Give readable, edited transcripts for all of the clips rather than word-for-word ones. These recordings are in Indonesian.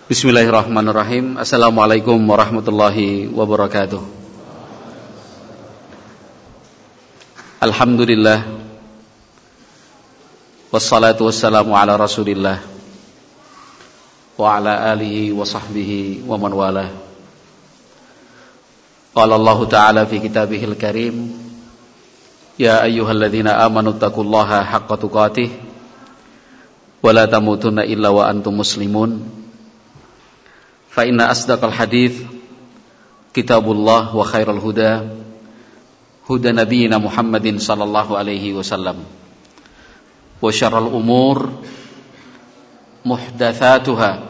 Bismillahirrahmanirrahim. Assalamualaikum warahmatullahi wabarakatuh. Alhamdulillah. Wassalatu wassalamu ala Rasulillah wa ala alihi wa sahbihi wa man walah. Qala Allah Ta'ala fi kitabihil karim, ya ayyuhalladzina amanu taqullaha haqqa tuqatih wa la tamutunna illa wa antum muslimun. Fa inna asdaqal hadits kitabullah wa khairal huda huda nabiyyina Muhammadin sallallahu alaihi wasallam wa syarrul umur muhdatsatuha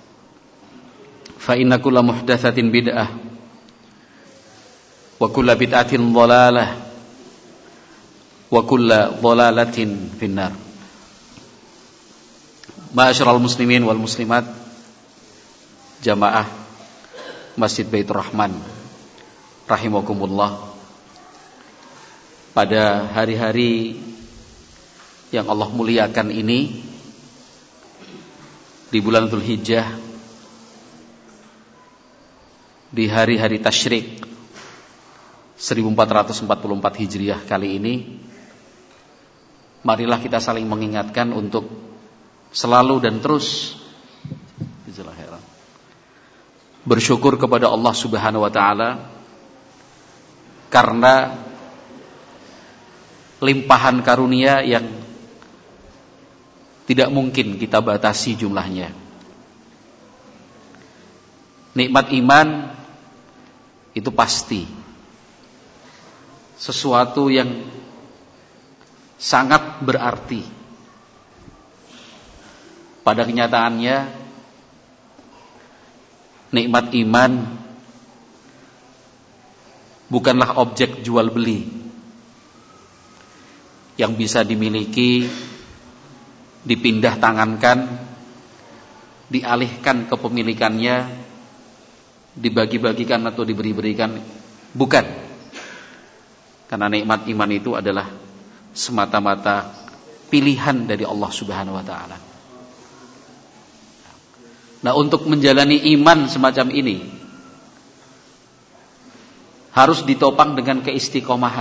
fa inna kulla muhdatsatin bid'ah wa kulla bid'atin dhalalah wa kulla dhalalatin finnar. Ma'asyiral muslimin wal muslimat, jamaah Masjid Baitur Rahman rahimakumullah. Pada hari-hari yang Allah muliakan ini, di bulan Dzulhijjah, di hari-hari tasyrik 1444 Hijriah kali ini, marilah kita saling mengingatkan untuk selalu dan terus bersyukur kepada Allah Subhanahu wa Ta'ala karena limpahan karunia yang tidak mungkin kita batasi jumlahnya. Nikmat iman itu pasti sesuatu yang sangat berarti. Pada kenyataannya, nikmat iman bukanlah objek jual beli yang bisa dimiliki, dipindah tangankan, dialihkan kepemilikannya, dibagi-bagikan atau diberi-berikan. Bukan. Karena nikmat iman itu adalah semata-mata pilihan dari Allah Subhanahu wa Ta'ala. Nah, untuk menjalani iman semacam ini harus ditopang dengan keistiqomahan.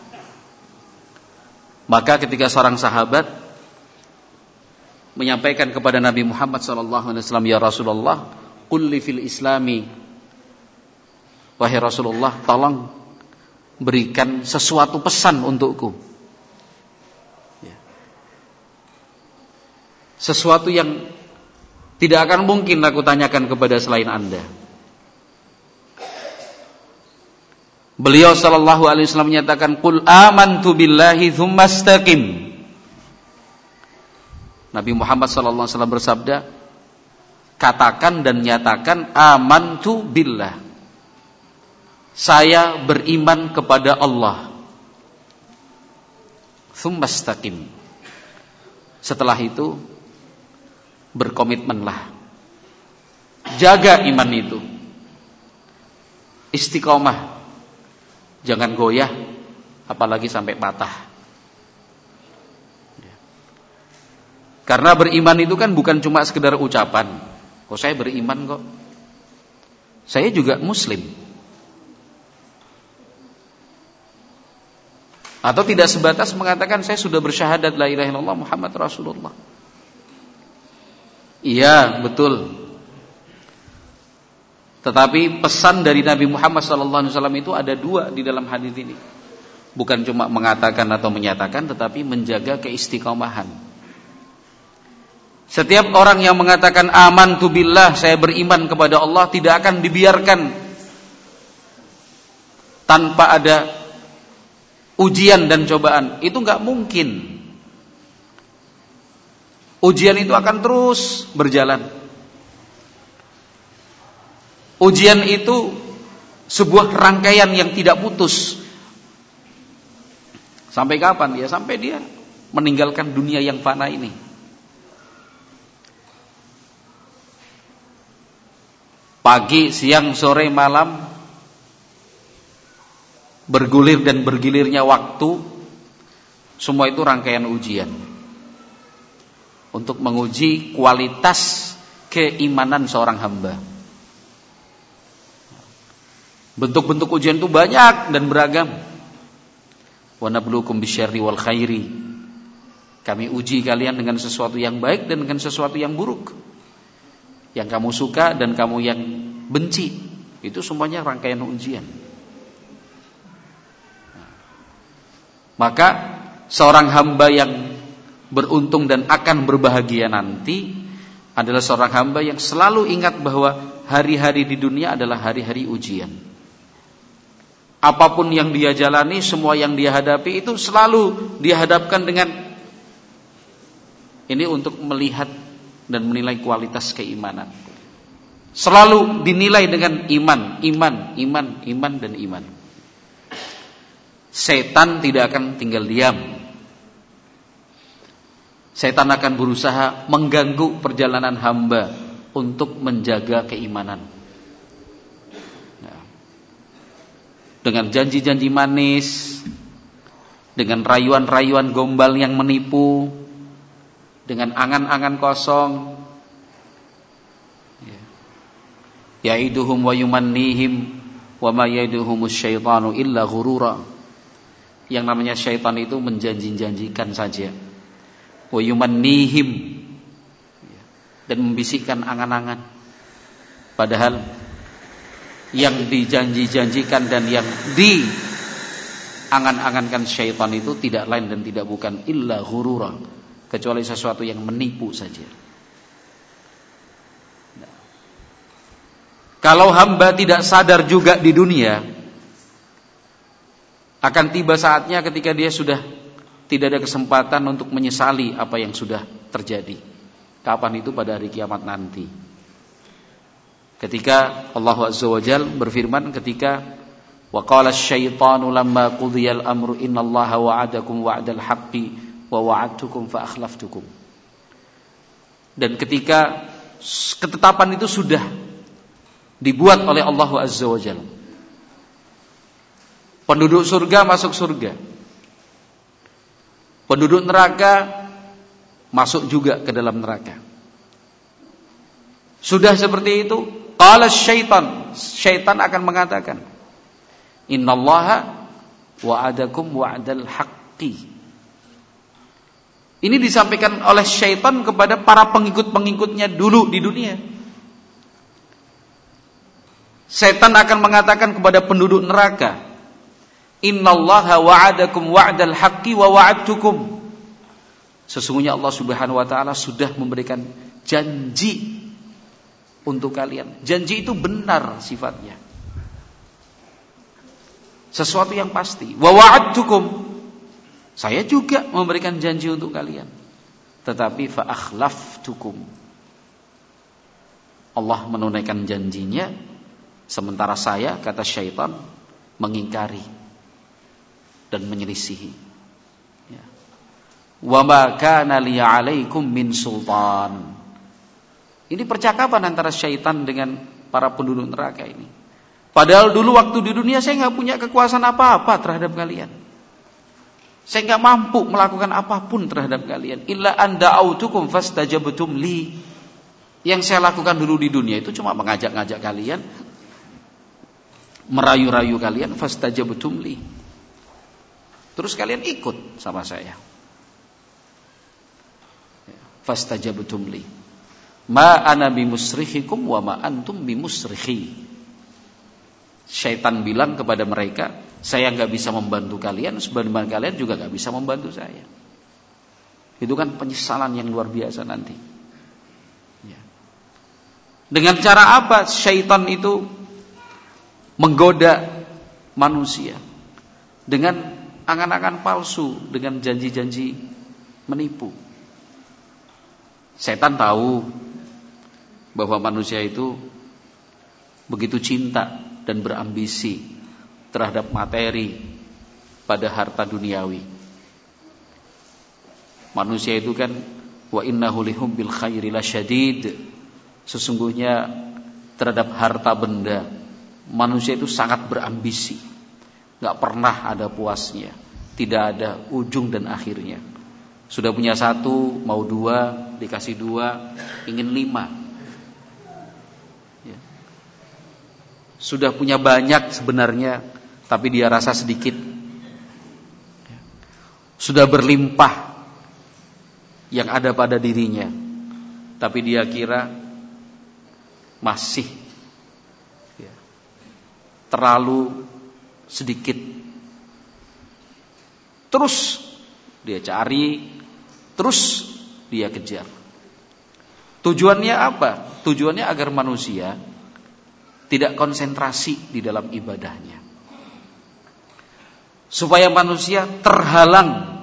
Maka ketika seorang sahabat menyampaikan kepada Nabi Muhammad SAW, ya Rasulullah, qul li fil islami, wahai Rasulullah, tolong berikan sesuatu pesan untukku, sesuatu yang tidak akan mungkin aku tanyakan kepada selain Anda. Beliau sallallahu alaihi wasallam menyatakan, qul amantu billahi tsumma istaqim. Nabi Muhammad sallallahu alaihi wasallam bersabda, katakan dan nyatakan amantu billah, saya beriman kepada Allah. Tsumma istaqim. Setelah itu berkomitmenlah, jaga iman itu, istiqomah, jangan goyah, apalagi sampai patah. Karena beriman itu kan bukan cuma sekedar ucapan, oh saya beriman kok, saya juga muslim, atau tidak sebatas mengatakan saya sudah bersyahadat la ilaha illallah Muhammad Rasulullah. Iya, betul. Tetapi pesan dari Nabi Muhammad SAW itu ada dua di dalam hadis ini. Bukan cuma mengatakan atau menyatakan, tetapi menjaga keistiqomahan. Setiap orang yang mengatakan amantu billah, saya beriman kepada Allah, tidak akan dibiarkan tanpa ada ujian dan cobaan. Itu enggak mungkin. Ujian itu akan terus berjalan. Ujian itu sebuah rangkaian yang tidak putus. Sampai kapan? Ya sampai dia meninggalkan dunia yang fana ini. Pagi, siang, sore, malam, bergulir dan bergilirnya waktu, semua itu rangkaian ujian untuk menguji kualitas keimanan seorang hamba. Bentuk-bentuk ujian itu banyak dan beragam. Wa nabluukum bisyarri wal khairi. Kami uji kalian dengan sesuatu yang baik dan dengan sesuatu yang buruk. Yang kamu suka dan kamu yang benci. Itu semuanya rangkaian ujian. Maka seorang hamba yang beruntung dan akan berbahagia nanti adalah seorang hamba yang selalu ingat bahwa hari-hari di dunia adalah hari-hari ujian. Apapun yang dia jalani, semua yang dia hadapi itu selalu dihadapkan dengan ini untuk melihat dan menilai kualitas keimanan. Selalu dinilai dengan iman dan iman. Setan tidak akan tinggal diam. Setan akan berusaha mengganggu perjalanan hamba untuk menjaga keimanan. Dengan janji-janji manis, dengan rayuan-rayuan gombal yang menipu, dengan angan-angan kosong. Ya'iduhum wa yumannihim wa ma ya'iduhumus syaitanu illa ghurura. Yang namanya syaitan itu menjanji-janjikan saja. Wa yumannihim, dan membisikkan angan-angan. Padahal yang dijanji-janjikan dan yang diangan-angankan syaitan itu tidak lain dan tidak bukan illa ghurura, kecuali sesuatu yang menipu saja. Kalau hamba tidak sadar juga di dunia, akan tiba saatnya ketika dia sudah tidak ada kesempatan untuk menyesali apa yang sudah terjadi. Kapan itu? Pada hari kiamat nanti. Ketika Allah Azza wa Jalla berfirman ketika wa qala asy-syaitanu lamma qudiyal amru innallaha wa'adakum wa'dal haqqi wa wa'adtukum fa akhlaftukum. Dan ketika ketetapan itu sudah dibuat oleh Allah Azza wa Jalla, penduduk surga masuk surga, penduduk neraka masuk juga ke dalam neraka. Sudah seperti itu, qala syaitan akan mengatakan, innallaha wa'adakum wa'dal haqqi. Ini disampaikan oleh syaitan kepada para pengikut-pengikutnya dulu di dunia. Syaitan akan mengatakan kepada penduduk neraka, innallaha wa'adakum wa'dal haqqi wa wa'adtukum. Sesungguhnya Allah Subhanahu wa taala sudah memberikan janji untuk kalian. Janji itu benar sifatnya, sesuatu yang pasti. Wa wa'adtukum, saya juga memberikan janji untuk kalian, tetapi fa akhlaftukum, Allah menunaikan janjinya, sementara saya, kata syaitan, mengingkari dan menyelisihi. Wa ma kana li 'alaikum min sultan. Ini percakapan antara syaitan dengan para penduduk neraka ini. Padahal dulu waktu di dunia saya gak punya kekuasaan apa-apa terhadap kalian. Saya gak mampu melakukan apapun terhadap kalian. Illa an da'autukum fastajabtum li. Yang saya lakukan dulu di dunia itu cuma mengajak-ngajak kalian, merayu-rayu kalian, fastajabtum li. Terus kalian ikut sama saya. Fastajabtum li. Ma ana bimusrikhikum wa ma antum bimusrikhi. Syaitan bilang kepada mereka, saya enggak bisa membantu kalian, sebagaimana kalian juga enggak bisa membantu saya. Itu kan penyesalan yang luar biasa nanti. Ya. Dengan cara apa syaitan itu menggoda manusia? Dengan angan-angan palsu, dengan janji-janji menipu. Setan tahu bahwa manusia itu begitu cinta dan berambisi terhadap materi pada harta duniawi. Manusia itu kan wa innahu lihubbil khairi lasyadid. Sesungguhnya terhadap harta benda manusia itu sangat berambisi, enggak pernah ada puasnya, tidak ada ujung dan akhirnya. Sudah punya satu, mau dua, dikasih dua, ingin 5. sudah punya banyak sebenarnya, tapi dia rasa sedikit. Sudah berlimpah yang ada pada dirinya, tapi dia kira masih terlalu sedikit. Terus dia cari, terus dia kejar. Tujuannya apa? Tujuannya agar manusia tidak konsentrasi di dalam ibadahnya, supaya manusia terhalang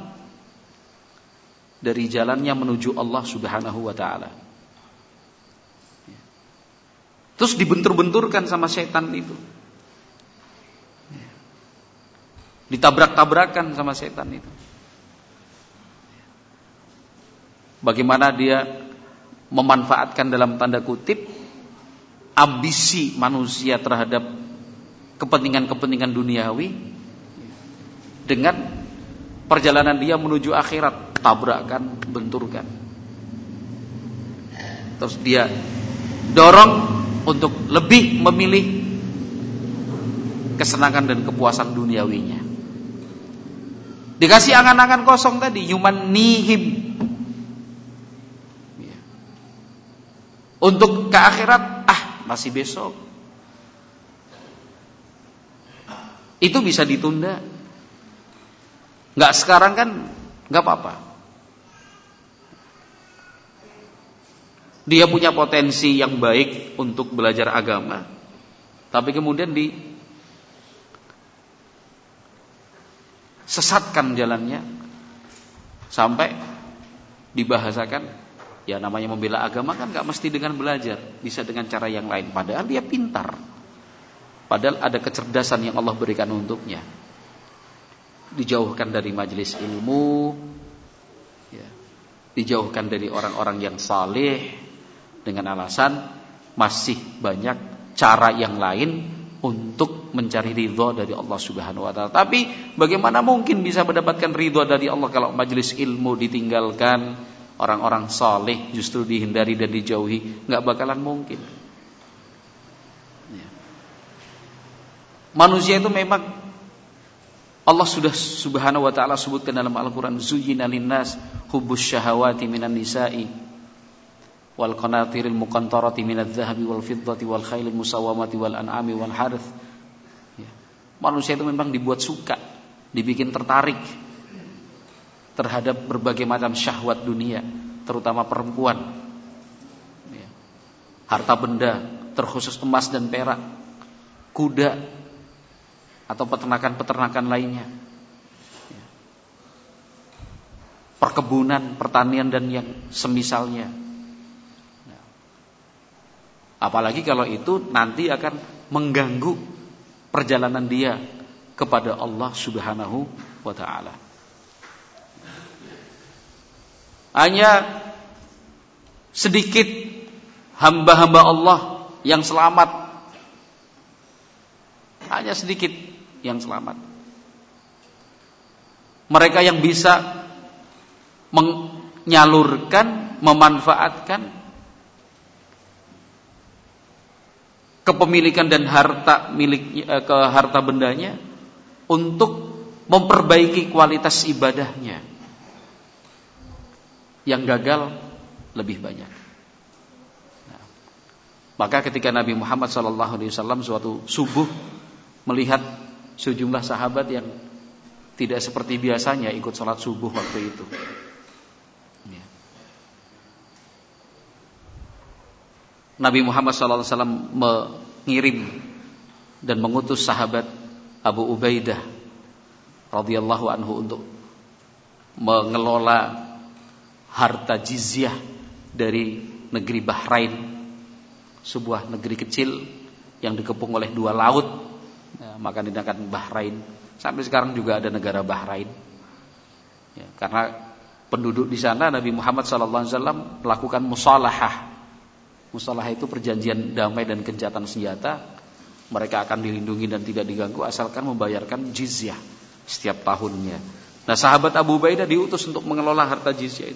dari jalannya menuju Allah Subhanahu wa ta'ala. Terus dibentur-benturkan sama setan itu, ditabrak-tabrakan sama setan itu. Bagaimana dia memanfaatkan dalam tanda kutip ambisi manusia terhadap kepentingan-kepentingan duniawi dengan perjalanan dia menuju akhirat, tabrakan, benturkan. Terus dia dorong untuk lebih memilih kesenangan dan kepuasan duniawinya. Dikasih angan-angan kosong tadi, yuman nihim, untuk ke akhirat, masih besok. Itu bisa ditunda. Nggak sekarang kan nggak apa-apa. Dia punya potensi yang baik untuk belajar agama, tapi kemudian disesatkan jalannya sampai dibahasakan, ya namanya membela agama kan nggak mesti dengan belajar, bisa dengan cara yang lain. Padahal dia pintar, padahal ada kecerdasan yang Allah berikan untuknya. Dijauhkan dari majelis ilmu, dijauhkan dari orang-orang yang saleh dengan alasan masih banyak cara yang lain untuk mencari ridho dari Allah Subhanahu wa ta'ala. Tapi bagaimana mungkin bisa mendapatkan ridho dari Allah kalau majelis ilmu ditinggalkan, orang-orang saleh justru dihindari dan dijauhi? Nggak bakalan mungkin. Manusia itu memang Allah sudah Subhanahu wa ta'ala sebutkan dalam Al-Quran, zuyyina linnas hubbus syahawati minan nisa'i wal qanatiril muqantarati minadz zahabi wal fiddati wal khailil musawwamati wal an'ami wal harth. Manusia itu memang dibuat suka, dibikin tertarik terhadap berbagai macam syahwat dunia, terutama perempuan, harta benda, terkhusus emas dan perak, kuda atau peternakan-peternakan lainnya, perkebunan, pertanian dan yang semisalnya. Apalagi kalau itu nanti akan mengganggu perjalanan dia kepada Allah Subhanahu wa ta'ala. Hanya sedikit hamba-hamba Allah yang selamat, hanya sedikit yang selamat. Mereka yang bisa menyalurkan, memanfaatkan kepemilikan dan harta miliknya, ke harta bendanya untuk memperbaiki kualitas ibadahnya. Yang gagal lebih banyak. Maka ketika Nabi Muhammad SAW suatu subuh melihat sejumlah sahabat yang tidak seperti biasanya ikut sholat subuh waktu itu, Nabi Muhammad SAW mengirim dan mengutus sahabat Abu Ubaidah radhiyallahu anhu untuk mengelola harta jizyah dari negeri Bahrain, sebuah negeri kecil yang dikepung oleh dua laut, maka dinamakan Bahrain. Sampai sekarang juga ada negara Bahrain, karena penduduk di sana Nabi Muhammad SAW melakukan musalahah. Musalah itu perjanjian damai dan gencatan senjata. Mereka akan dilindungi dan tidak diganggu asalkan membayarkan jizyah setiap tahunnya. Nah, sahabat Abu Ubaidah diutus untuk mengelola harta jizyah itu.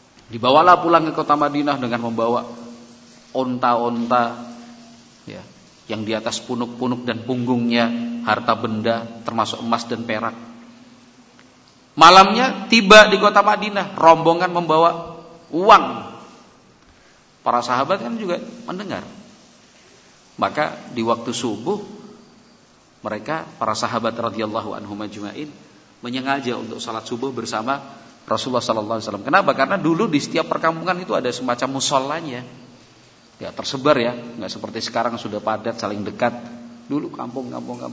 Dibawalah pulang ke kota Madinah dengan membawa onta-onta, yang di atas punuk-punuk dan punggungnya harta benda termasuk emas dan perak. Malamnya tiba di kota Madinah, rombongan membawa uang. Para sahabat kan juga mendengar. Maka di waktu subuh mereka, para sahabat radhiyallahu anhum ajma'in, menyengaja untuk salat subuh bersama Rasulullah sallallahu alaihi wasallam. Kenapa? Karena dulu di setiap perkampungan itu ada semacam mushollanya. Ya, tersebar ya, enggak seperti sekarang sudah padat saling dekat. Dulu kampung.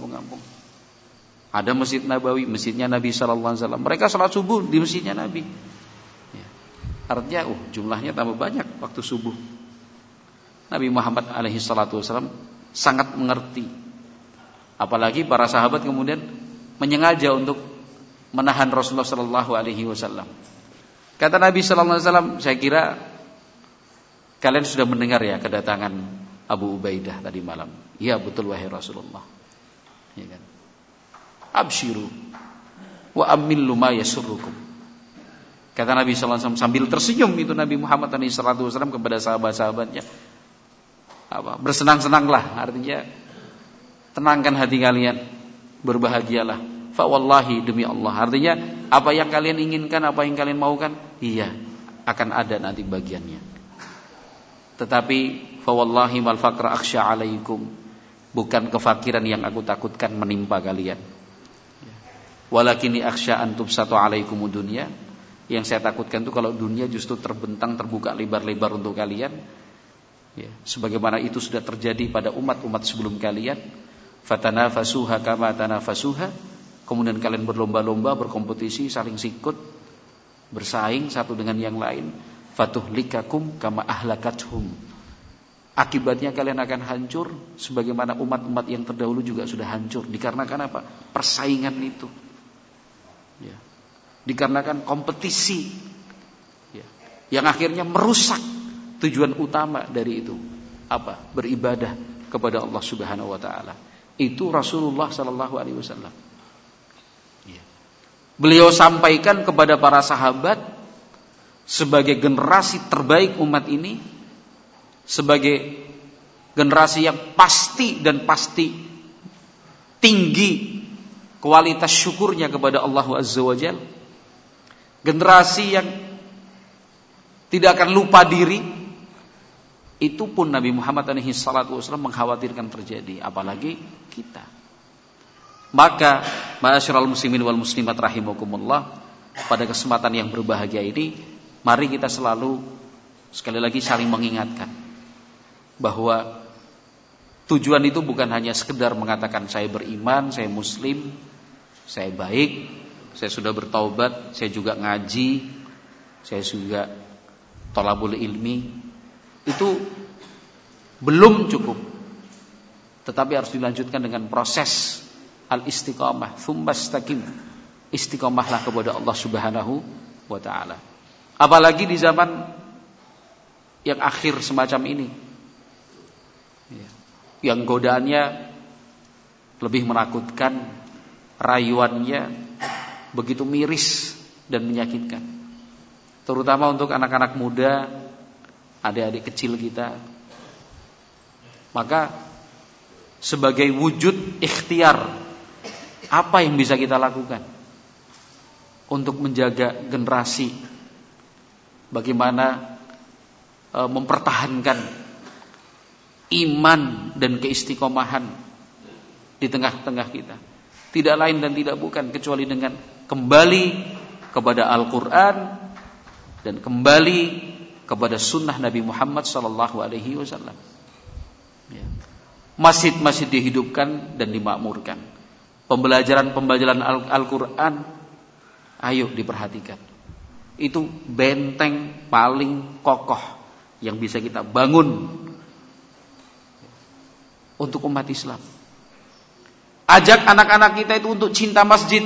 Ada Masjid Nabawi, masjidnya Nabi sallallahu alaihi wasallam. Mereka salat subuh di masjidnya Nabi. Ya. Artinya jumlahnya tambah banyak waktu subuh. Nabi Muhammad alaihi salatu wasallam sangat mengerti. Apalagi para sahabat kemudian menyengaja untuk menahan Rasulullah sallallahu alaihi wasallam. Kata Nabi sallallahu alaihi wasallam, saya kira kalian sudah mendengar ya kedatangan Abu Ubaidah tadi malam. Iya betul wahai Rasulullah. Ya kan? Abshiru wa amillu ma yasurrukum. Kata Nabi sallallahu alaihi wasallam sambil tersenyum itu Nabi Muhammad sallallahu alaihi wasallam kepada sahabat-sahabatnya. Bersenang-senanglah, artinya tenangkan hati kalian, berbahagialah. Fa wallahi, demi Allah, artinya apa yang kalian inginkan, apa yang kalian maukan, iya akan ada nanti bagiannya. Tetapi fa wallahi mal faqra akhsha alaikum, bukan kefakiran yang aku takutkan menimpa kalian. Walakini akhsha an tubsatu alaikumud dunya, yang saya takutkan itu kalau dunia justru terbentang, terbuka lebar-lebar untuk kalian. Ya, sebagaimana itu sudah terjadi pada umat-umat sebelum kalian. Fatanafasuha kama tanafasuha, kemudian kalian berlomba-lomba, berkompetisi, saling sikut, bersaing satu dengan yang lain. Fatuhlikakum kama ahlakathum, akibatnya kalian akan hancur sebagaimana umat-umat yang terdahulu juga sudah hancur. Dikarenakan apa? Persaingan itu ya. Dikarenakan kompetisi ya, yang akhirnya merusak tujuan utama dari itu, apa? Beribadah kepada Allah Subhanahu wa taala. Itu Rasulullah sallallahu alaihi wasallam. Ya. Beliau sampaikan kepada para sahabat sebagai generasi terbaik umat ini, sebagai generasi yang pasti tinggi kualitas syukurnya kepada Allah Azza wa Jalla. Generasi yang tidak akan lupa diri. Itu pun Nabi Muhammad SAW mengkhawatirkan terjadi, apalagi kita. Maka ma'asyiral muslimin wal muslimat rahimakumullah, pada kesempatan yang berbahagia ini, mari kita selalu sekali lagi saling mengingatkan bahwa tujuan itu bukan hanya sekedar mengatakan saya beriman, saya muslim, saya baik, saya sudah bertaubat, saya juga ngaji, saya juga thalabul ilmi. Itu belum cukup, tetapi harus dilanjutkan dengan proses al-istiqamah, tsumma istaqim, istiqamahlah kepada Allah Subhanahu wa taala. Apalagi di zaman yang akhir semacam ini, yang godaannya lebih menakutkan, rayuannya begitu miris dan menyakitkan, terutama untuk anak-anak muda, adik-adik kecil kita. Maka sebagai wujud ikhtiar, apa yang bisa kita lakukan untuk menjaga generasi, bagaimana mempertahankan iman dan keistiqomahan di tengah-tengah kita? Tidak lain dan tidak bukan kecuali dengan kembali kepada Al-Quran dan kembali kepada sunnah Nabi Muhammad sallallahu alaihi wasallam. Ya. Masjid-masjid dihidupkan dan dimakmurkan. Pembelajaran Al-Quran, ayo diperhatikan. Itu benteng paling kokoh yang bisa kita bangun untuk umat Islam. Ajak anak-anak kita itu untuk cinta masjid.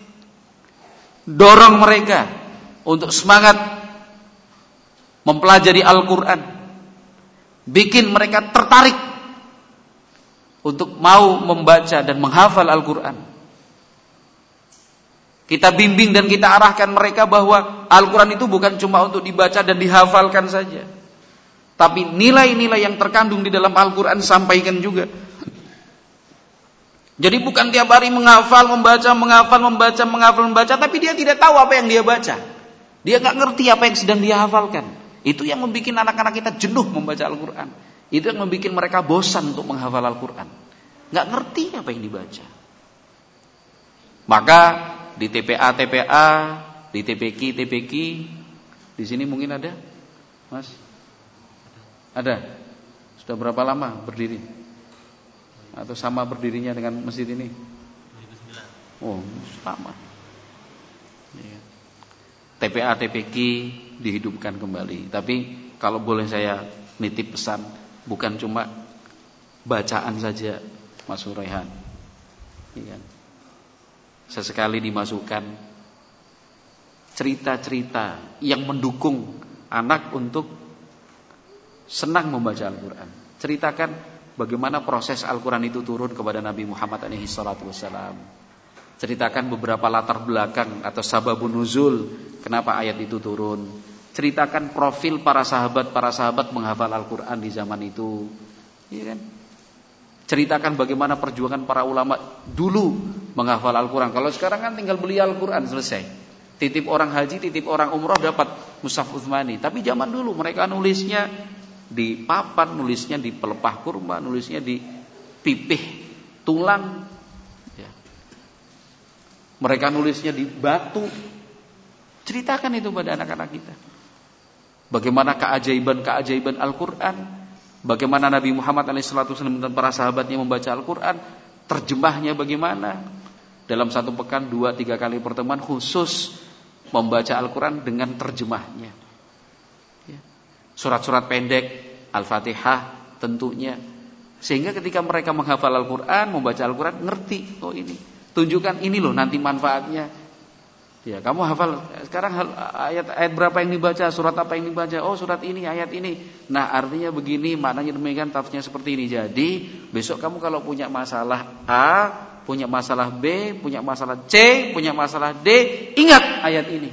Dorong mereka untuk semangat mempelajari Al-Quran, bikin mereka tertarik untuk mau membaca dan menghafal Al-Quran. Kita bimbing dan kita arahkan mereka bahwa Al-Quran itu bukan cuma untuk dibaca dan dihafalkan saja, Tapi nilai-nilai yang terkandung di dalam Al-Quran sampaikan juga. Jadi bukan tiap hari menghafal, membaca, tapi dia tidak tahu apa yang dia baca. Dia nggak ngerti apa yang sedang dia hafalkan. Itu yang membuat anak-anak kita jenuh membaca Al-Quran. Itu yang membuat mereka bosan untuk menghafal Al-Quran. Nggak ngerti apa yang dibaca. Maka di TPA, di TPQ, di sini mungkin ada, Mas? Ada? Sudah berapa lama berdiri? Atau sama berdirinya dengan masjid ini? 2009. Oh, lama. Ya. TPA, TPQ dihidupkan kembali. Tapi kalau boleh saya nitip pesan, bukan cuma bacaan saja, Mas Suraihan. Ya. Sesekali dimasukkan cerita-cerita yang mendukung anak untuk senang membaca Al-Quran. Ceritakan bagaimana proses Al-Quran itu turun kepada Nabi Muhammad SAW. Ceritakan beberapa latar belakang atau sababun nuzul, kenapa ayat itu turun. Ceritakan profil para sahabat menghafal Al-Quran di zaman itu, ya kan? Ceritakan bagaimana perjuangan para ulama dulu menghafal Al-Quran. Kalau sekarang kan tinggal beli Al-Quran, selesai. Titip orang haji, titip orang umroh, dapat mushaf Utsmani. Tapi zaman dulu mereka nulisnya di papan, nulisnya di pelepah kurma, nulisnya di pipih tulang, ya. Mereka nulisnya di batu. Ceritakan itu pada anak-anak kita. Bagaimana keajaiban Al-Quran, bagaimana Nabi Muhammad SAW dan para sahabatnya membaca Al-Quran, terjemahnya bagaimana. Dalam satu pekan 2-3 kali pertemuan khusus membaca Al-Quran dengan terjemahnya. Surat-surat pendek, Al-Fatihah tentunya. Sehingga ketika mereka menghafal Al-Quran, membaca Al-Quran, ngerti. Oh ini, tunjukkan ini loh nanti manfaatnya. Ya, kamu hafal sekarang ayat berapa yang dibaca, surat apa yang dibaca. Oh surat ini, ayat ini. Nah artinya begini, maknanya demikian, tafsirnya seperti ini. Jadi besok kamu kalau punya masalah A, punya masalah B, punya masalah C, punya masalah D, ingat ayat ini.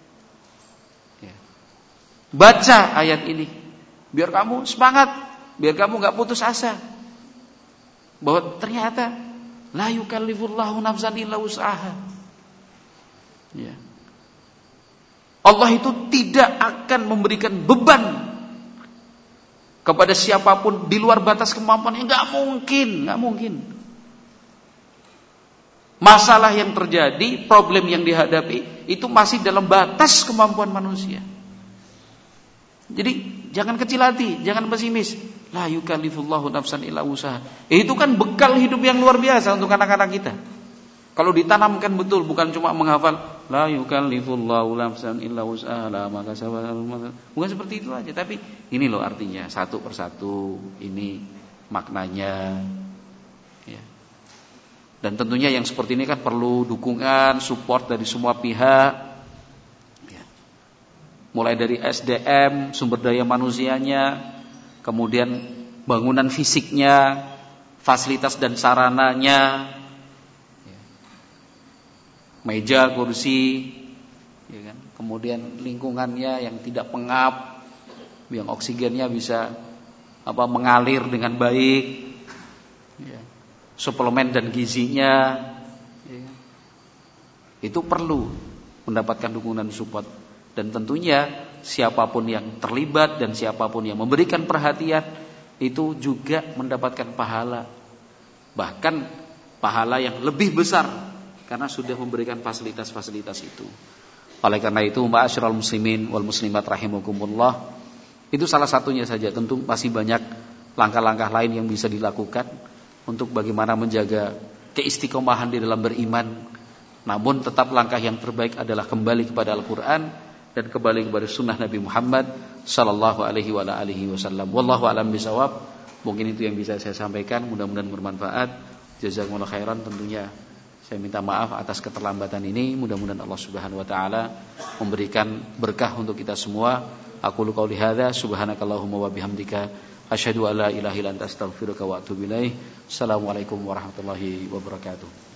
Baca ayat ini, biar kamu semangat, biar kamu gak putus asa, bahwa ternyata la yukallifullahu nafsan illa wus'aha. Ya. Allah itu tidak akan memberikan beban kepada siapapun di luar batas kemampuannya. Gak mungkin. Masalah yang terjadi, problem yang dihadapi, itu masih dalam batas kemampuan manusia. Jadi jangan kecil hati, jangan pesimis. La yukallifullahu nafsan illa wus'aha. Itu kan bekal hidup yang luar biasa untuk anak-anak kita. Kalau ditanamkan betul, bukan cuma menghafal la yukallifullahu nafsan illa wus'aha, maka bukan seperti itu aja, tapi ini loh artinya satu persatu, ini maknanya. Ya. Dan tentunya yang seperti ini kan perlu dukungan, support dari semua pihak. Mulai dari SDM, sumber daya manusianya, kemudian bangunan fisiknya, fasilitas dan sarananya, meja, kursi, ya kan? Kemudian lingkungannya yang tidak pengap, yang oksigennya bisa mengalir dengan baik, ya. Suplemen dan gizinya, ya. Itu perlu mendapatkan dukungan support. Dan tentunya siapapun yang terlibat dan siapapun yang memberikan perhatian itu juga mendapatkan pahala. Bahkan pahala yang lebih besar karena sudah memberikan fasilitas-fasilitas itu. Oleh karena itu, ma'asyiral muslimin wal muslimat rahimakumullah, itu salah satunya saja. Tentu masih banyak langkah-langkah lain yang bisa dilakukan untuk bagaimana menjaga keistiqomahan di dalam beriman. Namun tetap langkah yang terbaik adalah kembali kepada Al-Quran dan kembali kepada sunnah Nabi Muhammad sallallahu alaihi wasallam. Wallahu a'lam bishawab. Mungkin itu yang bisa saya sampaikan, mudah-mudahan bermanfaat. Jazakumullah khairan. Tentunya saya minta maaf atas keterlambatan ini. Mudah-mudahan Allah Subhanahu wa taala memberikan berkah untuk kita semua. Aqulu qouli hadza subhanakallahumma wa bihamdika asyhadu an la ilaha illa anta astaghfiruka wa atubu ilaik. Assalamualaikum warahmatullahi wabarakatuh.